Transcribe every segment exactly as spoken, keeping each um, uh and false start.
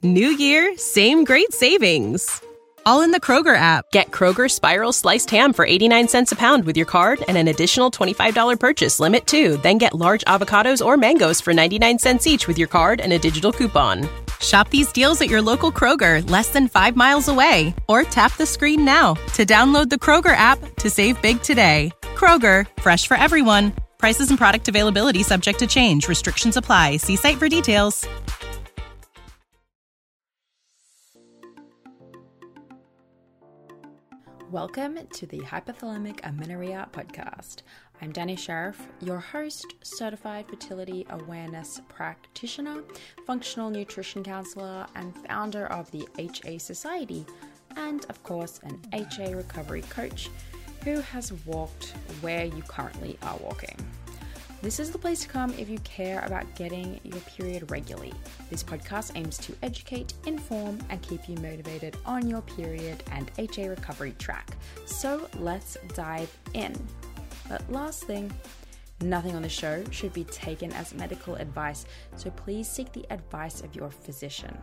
New year, same great savings. All in the Kroger app. Get Kroger Spiral Sliced Ham for eighty-nine cents a pound with your card and an additional twenty-five dollars purchase limit too. Then get large avocados or mangoes for ninety-nine cents each with your card and a digital coupon. Shop these deals at your local Kroger, less than five miles away. Or tap the screen now to download the Kroger app to save big today. Kroger, fresh for everyone. Prices and product availability subject to change. Restrictions apply. See site for details. Welcome to the Hypothalamic Amenorrhea podcast. I'm Dani Sheriff, your host, certified fertility awareness practitioner, functional nutrition counselor, and founder of the H A Society, and of course, an H A recovery coach who has walked where you currently are walking. This is the place to come if you care about getting your period regularly. This podcast aims to educate, inform, and keep you motivated on your period and H A recovery track. So let's dive in. But last thing, nothing on the show should be taken as medical advice, so please seek the advice of your physician.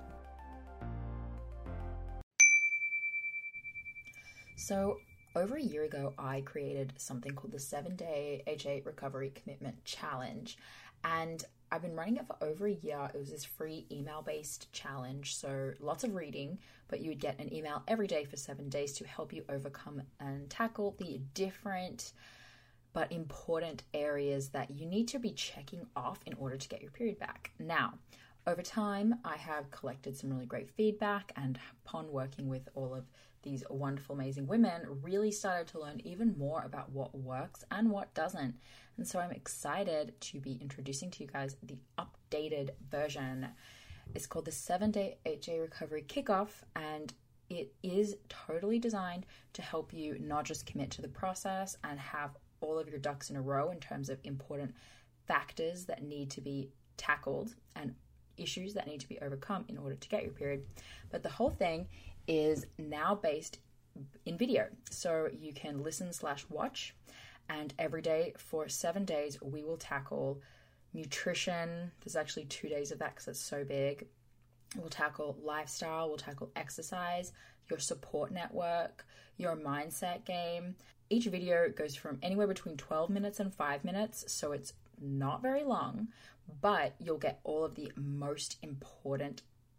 So, over a year ago, I created something called the seven-day H A Recovery Commitment Challenge, and I've been running it for over a year. It was this free email-based challenge, so lots of reading, but you would get an email every day for seven days to help you overcome and tackle the different but important areas that you need to be checking off in order to get your period back. Now, over time, I have collected some really great feedback, and upon working with all of these wonderful, amazing women, really started to learn even more about what works and what doesn't. And so I'm excited to be introducing to you guys the updated version. It's called the seven-day H A Recovery Kickoff, and it is totally designed to help you not just commit to the process and have all of your ducks in a row in terms of important factors that need to be tackled and issues that need to be overcome in order to get your period, but the whole thing is now based in video. So you can listen slash watch, and every day for seven days, we will tackle nutrition. There's actually two days of that because it's so big. We'll tackle lifestyle, we'll tackle exercise, your support network, your mindset game. Each video goes from anywhere between twelve minutes and five minutes, so it's not very long, but you'll get all of the most important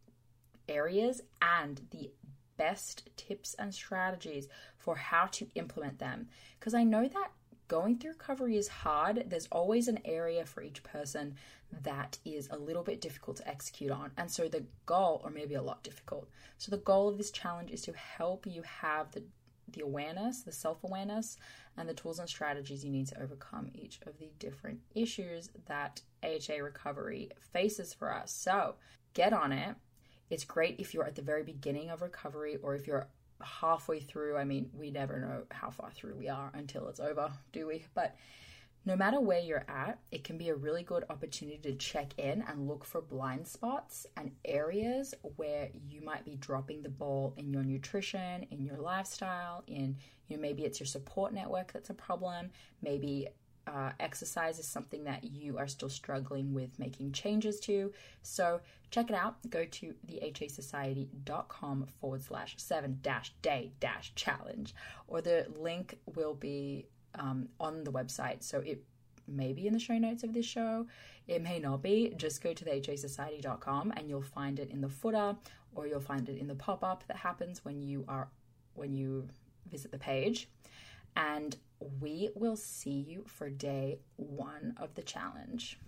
areas and the best tips and strategies for how to implement them. Because I know that going through recovery is hard. There's always an area for each person that is a little bit difficult to execute on. And so the goal, or maybe a lot difficult. So the goal of this challenge is to help you have the, the awareness, the self-awareness, and the tools and strategies you need to overcome each of the different issues that H A recovery faces for us. So get on it. It's great if you're at the very beginning of recovery, or if you're halfway through. I mean, we never know how far through we are until it's over, do we? But no matter where you're at, it can be a really good opportunity to check in and look for blind spots and areas where you might be dropping the ball in your nutrition, in your lifestyle, in, you know, maybe it's your support network that's a problem, maybe Uh, exercise is something that you are still struggling with making changes to. So check it out. Go to thehasociety.com forward slash seven dash day dash challenge, or the link will be um, on the website. So it may be in the show notes of this show. It may not be. Just go to the h a society dot com and you'll find it in the footer, or you'll find it in the pop-up that happens when you are when you visit the page. And we will see you for day one of the challenge.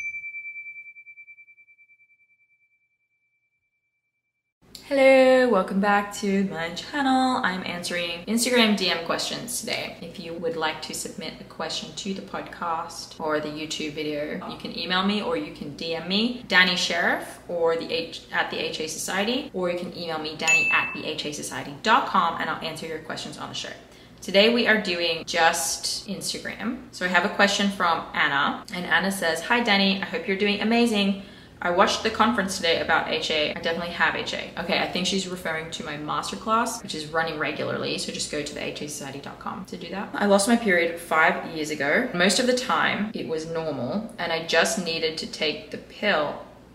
Hello, welcome back to my channel. I'm answering Instagram D M questions today. If you would like to submit a question to the podcast or the YouTube video, you can email me or you can D M me, Dani Sheriff or the H at the H A Society, or you can email me, Dani at the h a society dot com, and I'll answer your questions on the show. Today we are doing just Instagram. So I have a question from Anna, and Anna says, "Hi Dani, I hope you're doing amazing. I watched the conference today about H A. I definitely have H A." Okay, I think she's referring to my masterclass, which is running regularly. So just go to the h a society dot com to do that. I lost my period five years ago. Most of the time it was normal, and I just needed to take the pill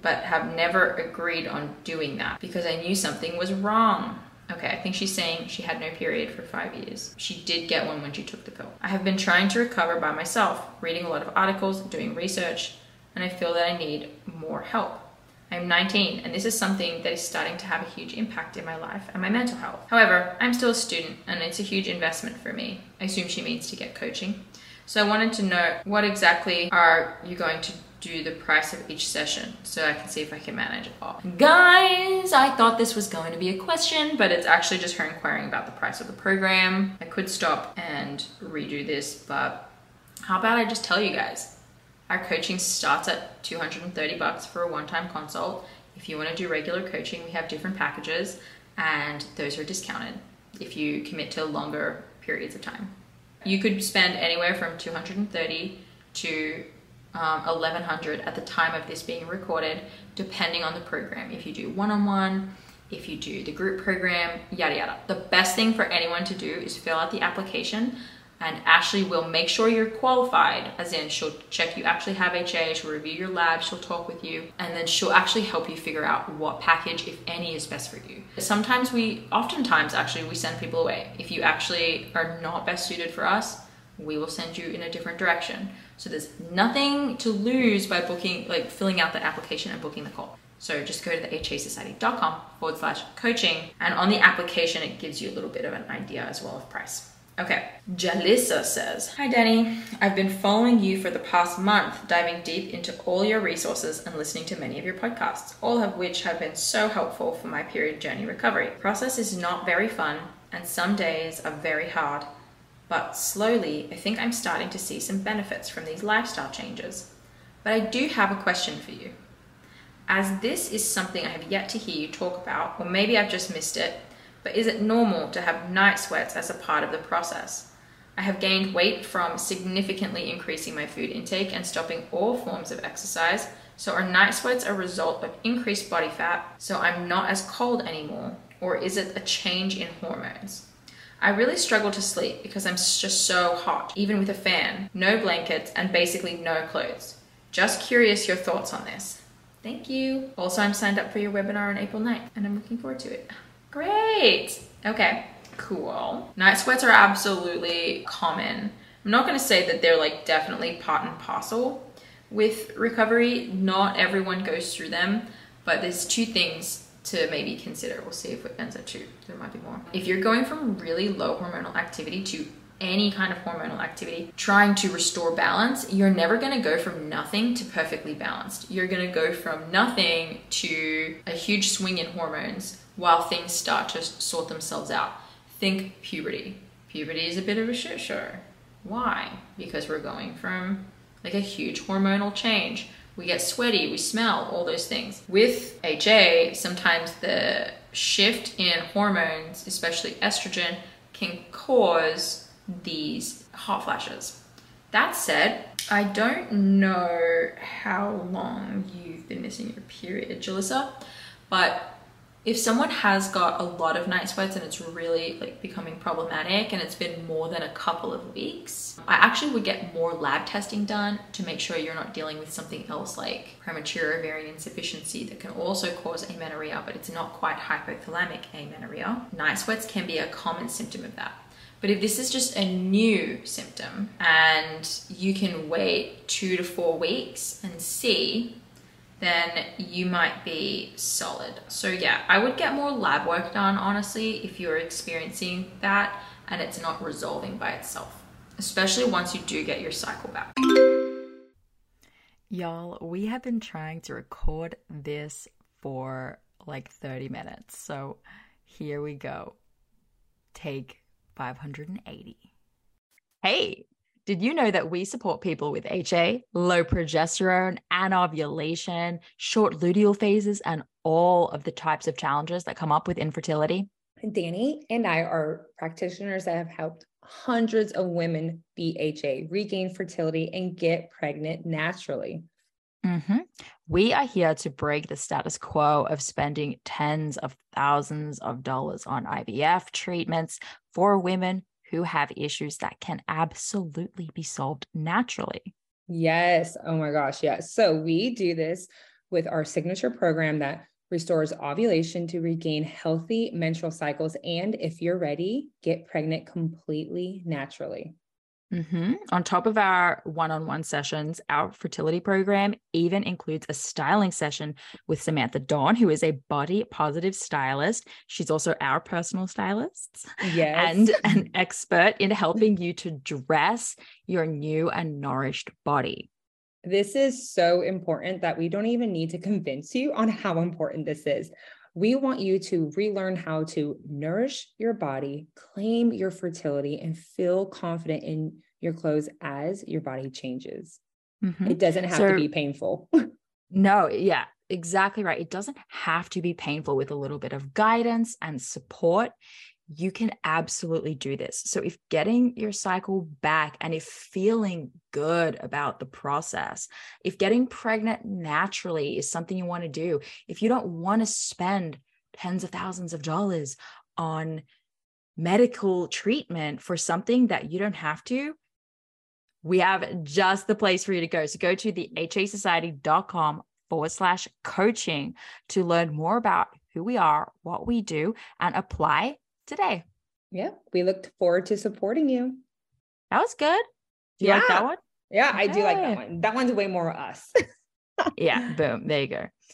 but have never agreed on doing that because I knew something was wrong. Okay, I think she's saying she had no period for five years. She did get one when she took the pill. I have been trying to recover by myself, reading a lot of articles, doing research, and I feel that I need more help. I'm nineteen, and this is something that is starting to have a huge impact in my life and my mental health. However, I'm still a student, and it's a huge investment for me. I assume she means to get coaching. So I wanted to know, what exactly are you going to do the price of each session so I can see if I can manage it all. Guys, I thought this was going to be a question, but it's actually just her inquiring about the price of the program. I could stop and redo this, but how about I just tell you guys? Our coaching starts at two hundred thirty bucks for a one-time consult. If you want to do regular coaching, we have different packages and those are discounted if you commit to longer periods of time. You could spend anywhere from two hundred thirty to um, eleven hundred at the time of this being recorded, depending on the program. If you do one-on-one, if you do the group program, yada yada. The best thing for anyone to do is fill out the application, and Ashley will make sure you're qualified, as in she'll check you actually have H A, she'll review your lab, she'll talk with you, and then she'll actually help you figure out what package, if any, is best for you. Sometimes we, oftentimes actually, we send people away. If you actually are not best suited for us, we will send you in a different direction. So there's nothing to lose by booking, like filling out the application and booking the call. So just go to the hasociety.com forward slash coaching, and on the application, it gives you a little bit of an idea as well of price. Okay, Jalissa says, hi Danny, I've been following you for the past month, diving deep into all your resources and listening to many of your podcasts, all of which have been so helpful for my period journey recovery. The process is not very fun and some days are very hard, but slowly I think I'm starting to see some benefits from these lifestyle changes. But I do have a question for you. As this is something I have yet to hear you talk about, or maybe I've just missed it, but is it normal to have night sweats as a part of the process? I have gained weight from significantly increasing my food intake and stopping all forms of exercise. So are night sweats a result of increased body fat, so I'm not as cold anymore? Or is it a change in hormones? I really struggle to sleep because I'm just so hot, even with a fan, no blankets, and basically no clothes. Just curious your thoughts on this. Thank you. Also, I'm signed up for your webinar on April ninth and I'm looking forward to it. Great. Okay, cool. Night sweats are absolutely common. I'm not going to say that they're like definitely part and parcel with recovery. Not everyone goes through them, but there's two things to maybe consider. We'll see if it ends at two. There might be more. If you're going from really low hormonal activity to any kind of hormonal activity, trying to restore balance, you're never going to go from nothing to perfectly balanced. You're going to go from nothing to a huge swing in hormones while things start to sort themselves out. Think puberty. Puberty is a bit of a shit show. Why? Because we're going from like a huge hormonal change. We get sweaty, we smell, all those things. With H A, sometimes the shift in hormones, especially estrogen, can cause these hot flashes. That said, I don't know how long you've been missing your period, Jalissa, but if someone has got a lot of night sweats and it's really like becoming problematic and it's been more than a couple of weeks, I actually would get more lab testing done to make sure you're not dealing with something else like premature ovarian insufficiency that can also cause amenorrhea, but it's not quite hypothalamic amenorrhea. Night sweats can be a common symptom of that. But if this is just a new symptom and you can wait two to four weeks and see, then you might be solid. So yeah, I would get more lab work done, honestly, if you're experiencing that and it's not resolving by itself, especially once you do get your cycle back. Y'all, we have been trying to record this for like thirty minutes. So here we go. Take five hundred eighty. Hey, did you know that we support people with H A, low progesterone, anovulation, short luteal phases, and all of the types of challenges that come up with infertility? Danny and I are practitioners that have helped hundreds of women beat H A, regain fertility, and get pregnant naturally. Mm-hmm. We are here to break the status quo of spending tens of thousands of dollars on I V F treatments for women who have issues that can absolutely be solved naturally. Yes. Oh my gosh. Yes. So we do this with our signature program that restores ovulation to regain healthy menstrual cycles. And if you're ready, get pregnant completely naturally. Mm-hmm. On top of our one-on-one sessions, our fertility program even includes a styling session with Samantha Dawn, who is a body positive stylist. She's also our personal stylist. Yes. And an expert in helping you to dress your new and nourished body. This is so important that we don't even need to convince you on how important this is. We want you to relearn how to nourish your body, claim your fertility, and feel confident in your clothes as your body changes. Mm-hmm. It doesn't have so, to be painful. No, yeah, exactly right. It doesn't have to be painful. With a little bit of guidance and support, you can absolutely do this. So if getting your cycle back and if feeling good about the process, if getting pregnant naturally is something you want to do, if you don't want to spend tens of thousands of dollars on medical treatment for something that you don't have to, we have just the place for you to go. So go to the hasociety.com forward slash coaching to learn more about who we are, what we do, and apply today. Yeah, we looked forward to supporting you. That was good. Do you yeah. like that one? Yeah, okay. I do like that one. That one's way more us. Yeah, boom. There you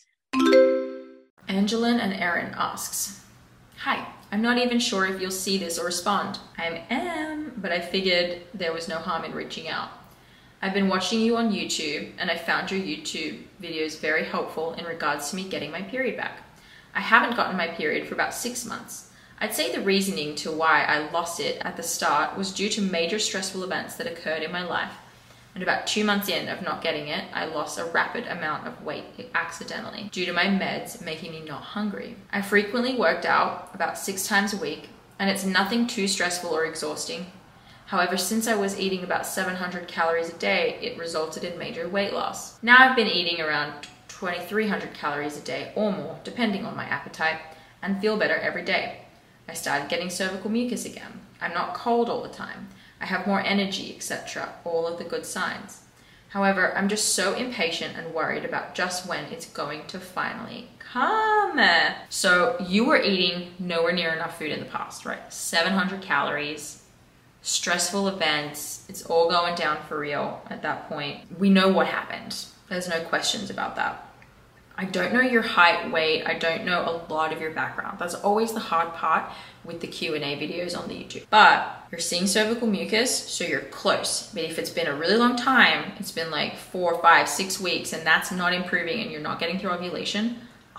go. Angeline and Erin asks, hi, I'm not even sure if you'll see this or respond. I am, but I figured there was no harm in reaching out. I've been watching you on YouTube and I found your YouTube videos very helpful in regards to me getting my period back. I haven't gotten my period for about six months. I'd say the reasoning to why I lost it at the start was due to major stressful events that occurred in my life. And about two months in of not getting it, I lost a rapid amount of weight accidentally due to my meds making me not hungry. I frequently worked out about six times a week, and it's nothing too stressful or exhausting. However, since I was eating about seven hundred calories a day, it resulted in major weight loss. Now I've been eating around twenty-three hundred calories a day or more, depending on my appetite, and feel better every day. I started getting cervical mucus again. I'm not cold all the time. I have more energy, et cetera. All of the good signs. However, I'm just so impatient and worried about just when it's going to finally come. So you were eating nowhere near enough food in the past, right? seven hundred calories, stressful events. It's all going down for real at that point. We know what happened. There's no questions about that. I don't know your height, weight. I don't know a lot of your background. That's always the hard part with the Q and A videos on the YouTube. But you're seeing cervical mucus, so you're close. But if it's been a really long time, it's been like four, five, six weeks, and that's not improving and you're not getting through ovulation,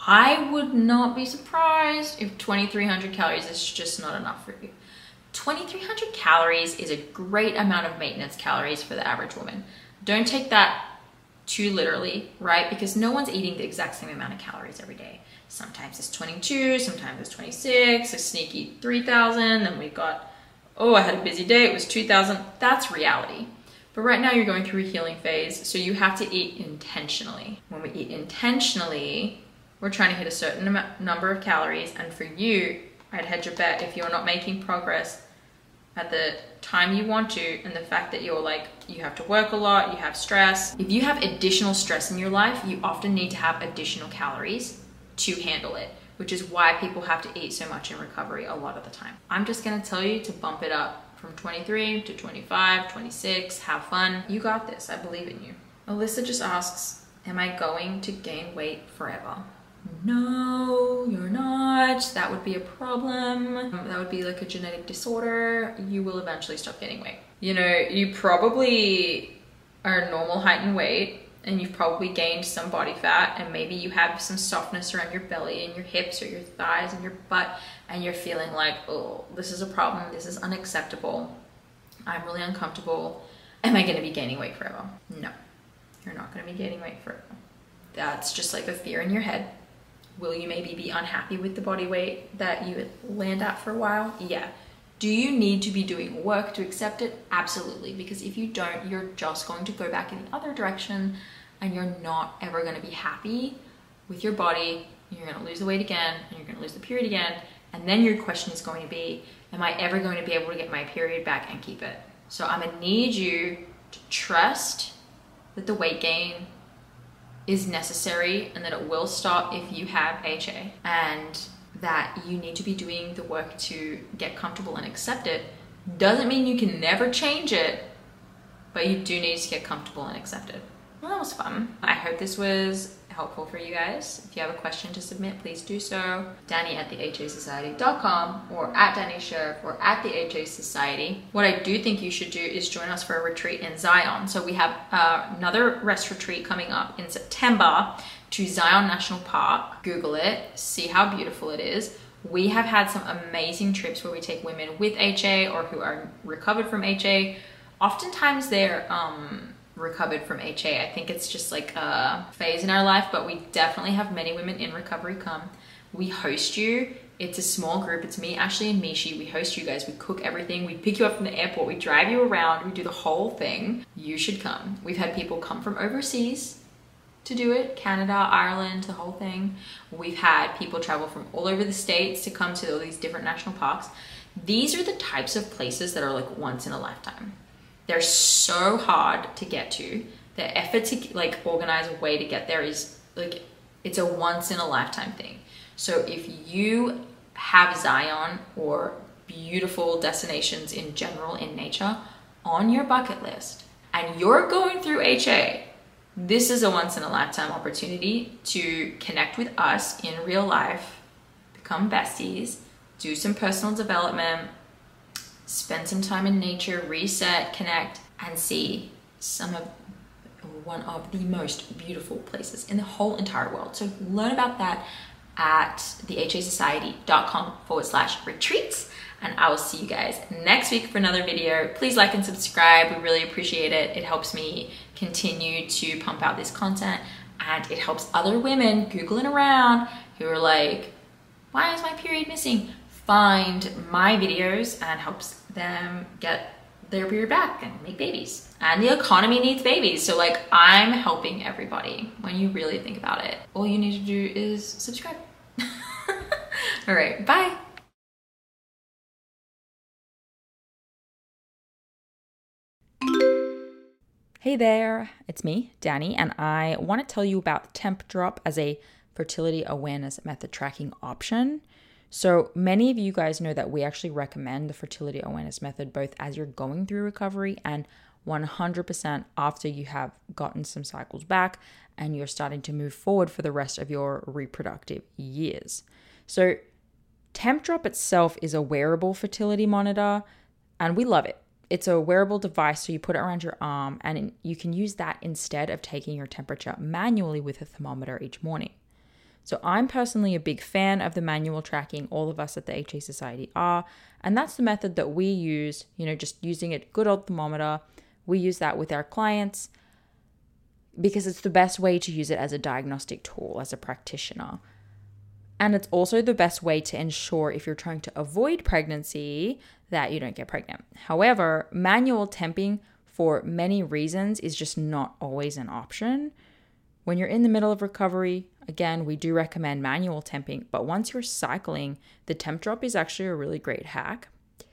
I would not be surprised if twenty-three hundred calories is just not enough for you. twenty-three hundred calories is a great amount of maintenance calories for the average woman. Don't take that too literally, right? Because no one's eating the exact same amount of calories every day. Sometimes it's twenty-two, sometimes it's twenty-six, a sneaky three thousand, then we got, oh, I had a busy day, it was two thousand. That's reality. But right now you're going through a healing phase, so you have to eat intentionally. When we eat intentionally, we're trying to hit a certain amount, number of calories, and for you, I'd hedge your bet if you're not making progress at the time you want to, and the fact that you're like, you have to work a lot, you have stress. If you have additional stress in your life, you often need to have additional calories to handle it, which is why people have to eat so much in recovery a lot of the time. I'm just gonna tell you to bump it up from twenty-three to twenty-five, twenty-six, have fun. You got this, I believe in you. Alyssa just asks, am I going to gain weight forever? No, you're not. That would be a problem. That would be like a genetic disorder. You will eventually stop gaining weight. You know, you probably are normal height and weight, and you've probably gained some body fat, and maybe you have some softness around your belly and your hips or your thighs and your butt, and you're feeling like, oh, this is a problem. This is unacceptable. I'm really uncomfortable. Am I going to be gaining weight forever? No, you're not going to be gaining weight forever. That's just like a fear in your head. Will you maybe be unhappy with the body weight that you land at for a while? Yeah. Do you need to be doing work to accept it? Absolutely. Because if you don't, you're just going to go back in the other direction and you're not ever going to be happy with your body. You're going to lose the weight again and you're going to lose the period again. And then your question is going to be, am I ever going to be able to get my period back and keep it? So I'm going to need you to trust that the weight gain is necessary and that it will stop if you have H A, and that you need to be doing the work to get comfortable and accept it, doesn't mean you can never change it, but you do need to get comfortable and accept it. Well, that was fun. I hope this was helpful for you guys. If you have a question to submit, please do so. Danny at the H A Society dot com or at Danny Sheriff or at the H A Society. What I do think you should do is join us for a retreat in Zion. So we have uh, another rest retreat coming up in September to Zion National Park. Google it, see how beautiful it is. We have had some amazing trips where we take women with H A or who are recovered from H A. Oftentimes they're um, recovered from H A. I think it's just like a phase in our life, but we definitely have many women in recovery come. We host you. It's a small group. It's me, Ashley, and Mishi. We host you guys. We cook everything. We pick you up from the airport. We drive you around. We do the whole thing. You should come. We've had people come from overseas to do it. Canada, Ireland, the whole thing. We've had people travel from all over the States to come to all these different national parks. These are the types of places that are like once in a lifetime. They're so hard to get to. The effort to like organize a way to get there is like, it's a once in a lifetime thing. So if you have Zion or beautiful destinations in general in nature on your bucket list and you're going through H A, this is a once in a lifetime opportunity to connect with us in real life, become besties, do some personal development, spend some time in nature, reset, connect, and see some of one of the most beautiful places in the whole entire world. So learn about that at the H A Society dot com forward slash retreats. And I will see you guys next week for another video. Please like and subscribe. We really appreciate it. It helps me continue to pump out this content, and it helps other women Googling around who are like, why is my period missing? Find my videos and helps them get their period back and make babies. And the economy needs babies. So like, I'm helping everybody when you really think about it. All you need to do is subscribe. All right, bye. Hey there, it's me, Danny, and I want to tell you about Tempdrop as a fertility awareness method tracking option. So many of you guys know that we actually recommend the fertility awareness method both as you're going through recovery and one hundred percent after you have gotten some cycles back and you're starting to move forward for the rest of your reproductive years. So Tempdrop itself is a wearable fertility monitor, and we love it. It's a wearable device, so you put it around your arm and you can use that instead of taking your temperature manually with a thermometer each morning. So I'm personally a big fan of the manual tracking. All of us at the H A Society are, and that's the method that we use, you know, just using a good old thermometer. We use that with our clients because it's the best way to use it as a diagnostic tool as a practitioner. And it's also the best way to ensure if you're trying to avoid pregnancy that you don't get pregnant. However, manual temping for many reasons is just not always an option. When you're in the middle of recovery, again, we do recommend manual temping, but once you're cycling, the Tempdrop is actually a really great hack.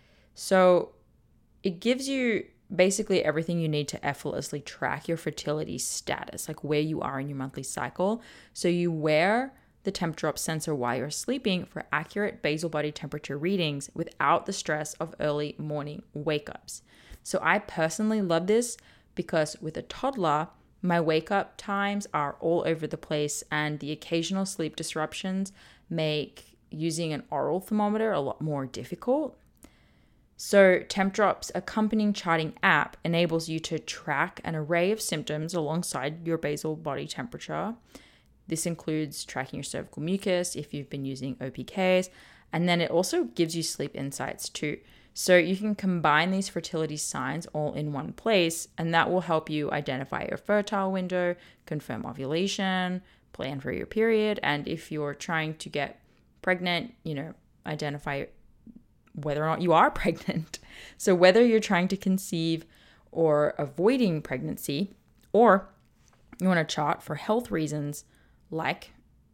So it gives you basically everything you need to effortlessly track your fertility status, like where you are in your monthly cycle. So you wear the Tempdrop sensor while you're sleeping for accurate basal body temperature readings without the stress of early morning wake-ups. So I personally love this because with a toddler, my wake-up times are all over the place, and the occasional sleep disruptions make using an oral thermometer a lot more difficult. So Tempdrop's accompanying charting app enables you to track an array of symptoms alongside your basal body temperature. This includes tracking your cervical mucus if you've been using O P Ks, and then it also gives you sleep insights too. So you can combine these fertility signs all in one place, and that will help you identify your fertile window, confirm ovulation, plan for your period, and if you're trying to get pregnant, you know, identify whether or not you are pregnant. So whether you're trying to conceive or avoiding pregnancy, or you want to chart for health reasons like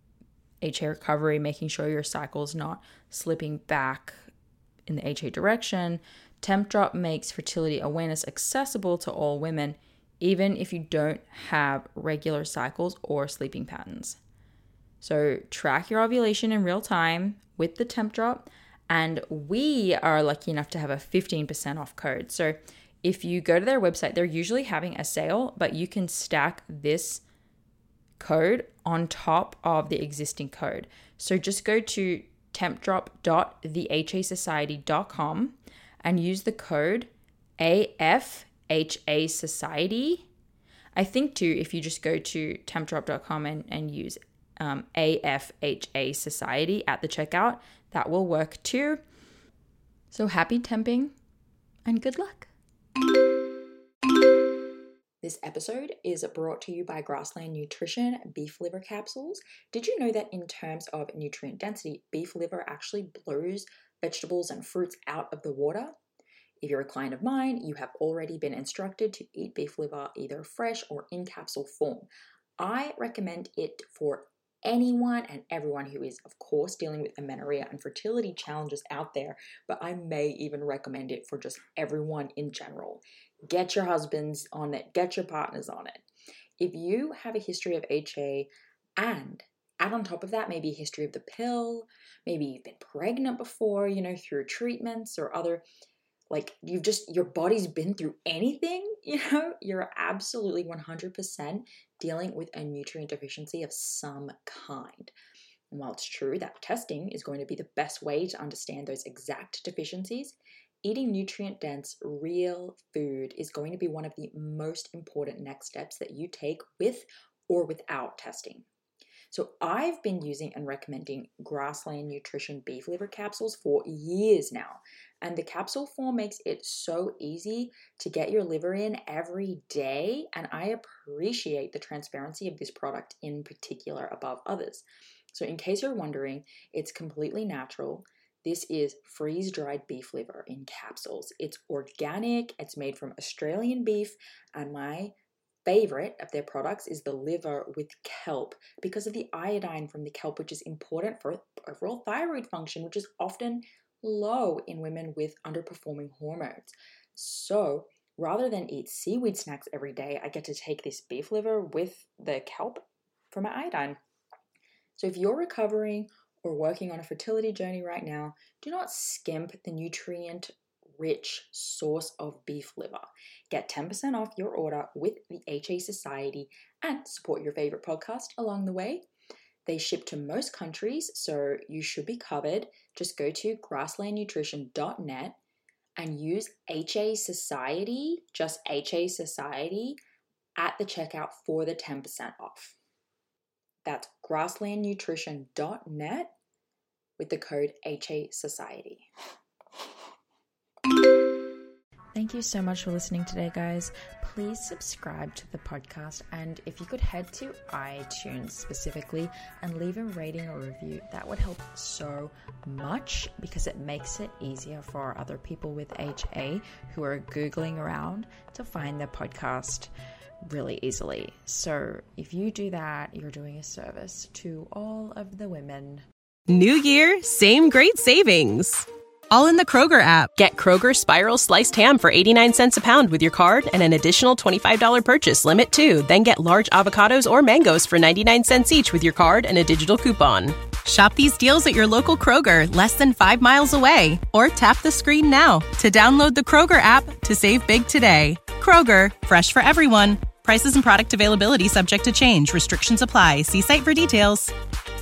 H A recovery, making sure your cycle's not slipping back in the H A direction, Tempdrop makes fertility awareness accessible to all women even if you don't have regular cycles or sleeping patterns. So track your ovulation in real time with the Temp Drop, and we are lucky enough to have a fifteen percent off code. So if you go to their website, they're usually having a sale, but you can stack this code on top of the existing code. So just go to tempdrop dot the h a society dot com and use the code A F H A Society. I think too, if you just go to tempdrop dot com and, and use um, A F H A Society at the checkout, that will work too. So happy temping and good luck. This episode is brought to you by Grassland Nutrition beef liver capsules. Did you know that in terms of nutrient density, beef liver actually blows vegetables and fruits out of the water? If you're a client of mine, you have already been instructed to eat beef liver either fresh or in capsule form. I recommend it for anyone and everyone who is, of course, dealing with amenorrhea and fertility challenges out there, but I may even recommend it for just everyone in general. Get your husbands on it, get your partners on it. If you have a history of H A and add on top of that maybe a history of the pill, maybe you've been pregnant before, you know, through treatments or other, like you've just, your body's been through anything, you know, you're absolutely one hundred percent dealing with a nutrient deficiency of some kind. And while it's true that testing is going to be the best way to understand those exact deficiencies, eating nutrient-dense, real food is going to be one of the most important next steps that you take with or without testing. So I've been using and recommending Grassland Nutrition beef liver capsules for years now. And the capsule form makes it so easy to get your liver in every day. And I appreciate the transparency of this product in particular above others. So in case you're wondering, it's completely natural. This is freeze-dried beef liver in capsules. It's organic, it's made from Australian beef, and my favorite of their products is the liver with kelp because of the iodine from the kelp, which is important for overall thyroid function, which is often low in women with underperforming hormones. So rather than eat seaweed snacks every day, I get to take this beef liver with the kelp for my iodine. So if you're recovering or working on a fertility journey right now, do not skimp the nutrient-rich source of beef liver. Get ten percent off your order with the H A Society and support your favorite podcast along the way. They ship to most countries, so you should be covered. Just go to grassland nutrition dot net and use H A Society, just H A Society, at the checkout for the ten percent off. That's grassland nutrition dot net with the code H A Society. Thank you so much for listening today, guys. Please subscribe to the podcast, and if you could head to iTunes specifically and leave a rating or review, that would help so much because it makes it easier for other people with H A who are Googling around to find the podcast really easily. So if you do that, you're doing a service to all of the women. New year, same great savings. All in the Kroger app. Get Kroger Spiral Sliced Ham for eighty-nine cents a pound with your card and an additional twenty-five dollars purchase limit too. Then get large avocados or mangoes for ninety-nine cents each with your card and a digital coupon. Shop these deals at your local Kroger, less than five miles away. Or tap the screen now to download the Kroger app to save big today. Kroger, fresh for everyone. Prices and product availability subject to change. Restrictions apply. See site for details.